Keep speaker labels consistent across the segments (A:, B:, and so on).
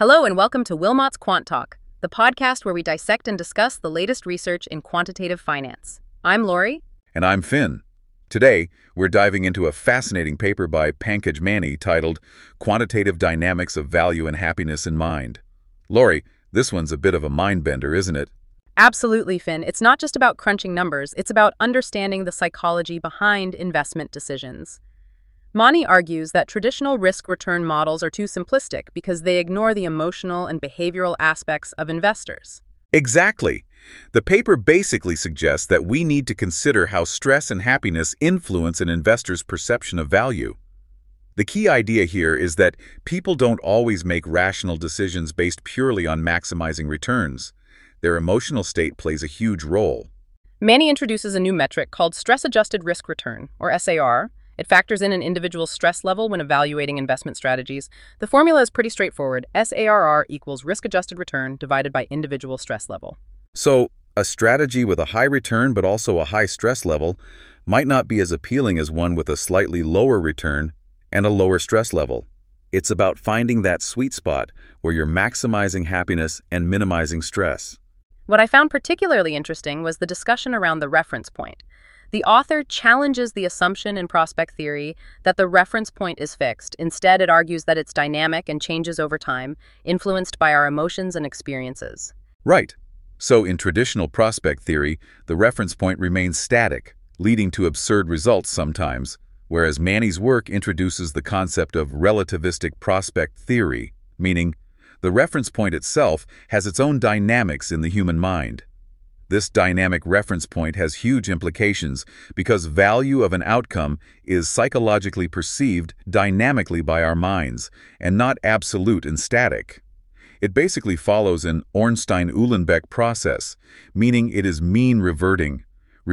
A: Hello and welcome to Wilmot's Quant Talk, the podcast where we dissect and discuss the latest research in quantitative finance. I'm Lori.
B: And I'm Finn. Today, we're diving into a fascinating paper by Pankaj Mani titled Quantitative Dynamics of Value and Happiness in Mind. Lori, this one's a bit of a mind-bender, isn't it?
A: Absolutely, Finn. It's not just about crunching numbers, it's about understanding the psychology behind investment decisions. Mani argues that traditional risk-return models are too simplistic because they ignore the emotional and behavioral aspects of investors.
B: Exactly. The paper basically suggests that we need to consider how stress and happiness influence an investor's perception of value. The key idea here is that people don't always make rational decisions based purely on maximizing returns. Their emotional state plays a huge role.
A: Mani introduces a new metric called stress-adjusted risk return, or SAR. It factors in an individual's stress level when evaluating investment strategies. The formula is pretty straightforward. SARR equals risk-adjusted return divided by individual stress level.
B: So, a strategy with a high return but also a high stress level might not be as appealing as one with a slightly lower return and a lower stress level. It's about finding that sweet spot where you're maximizing happiness and minimizing stress.
A: What I found particularly interesting was the discussion around the reference point. The author challenges the assumption in prospect theory that the reference point is fixed. Instead, it argues that it's dynamic and changes over time, influenced by our emotions and experiences.
B: Right. So in traditional prospect theory, the reference point remains static, leading to absurd results sometimes, whereas Mani's work introduces the concept of relativistic prospect theory, meaning the reference point itself has its own dynamics in the human mind. This dynamic reference point has huge implications because value of an outcome is psychologically perceived dynamically by our minds and not absolute and static. It basically follows an Ornstein-Uhlenbeck process, meaning it is mean reverting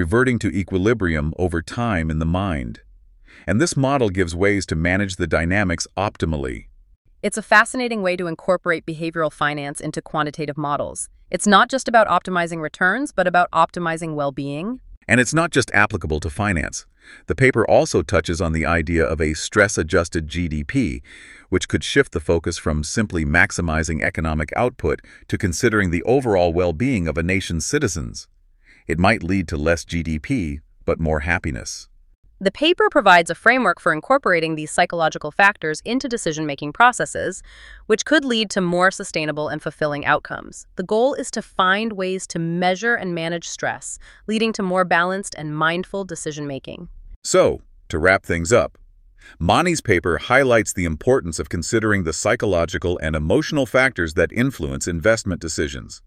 B: to equilibrium over time in the mind. And this model gives ways to manage the dynamics optimally.
A: It's a fascinating way to incorporate behavioral finance into quantitative models. It's not just about optimizing returns, but about optimizing well-being.
B: And it's not just applicable to finance. The paper also touches on the idea of a stress-adjusted GDP, which could shift the focus from simply maximizing economic output to considering the overall well-being of a nation's citizens. It might lead to less GDP, but more happiness.
A: The paper provides a framework for incorporating these psychological factors into decision-making processes, which could lead to more sustainable and fulfilling outcomes. The goal is to find ways to measure and manage stress, leading to more balanced and mindful decision-making.
B: So, to wrap things up, Mani's paper highlights the importance of considering the psychological and emotional factors that influence investment decisions.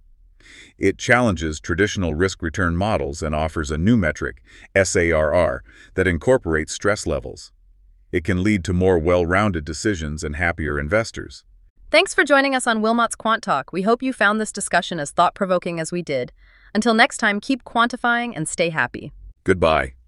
B: It challenges traditional risk-return models and offers a new metric, SARR, that incorporates stress levels. It can lead to more well-rounded decisions and happier investors.
A: Thanks for joining us on Wilmot's Quant Talk. We hope you found this discussion as thought-provoking as we did. Until next time, keep quantifying and stay happy.
B: Goodbye.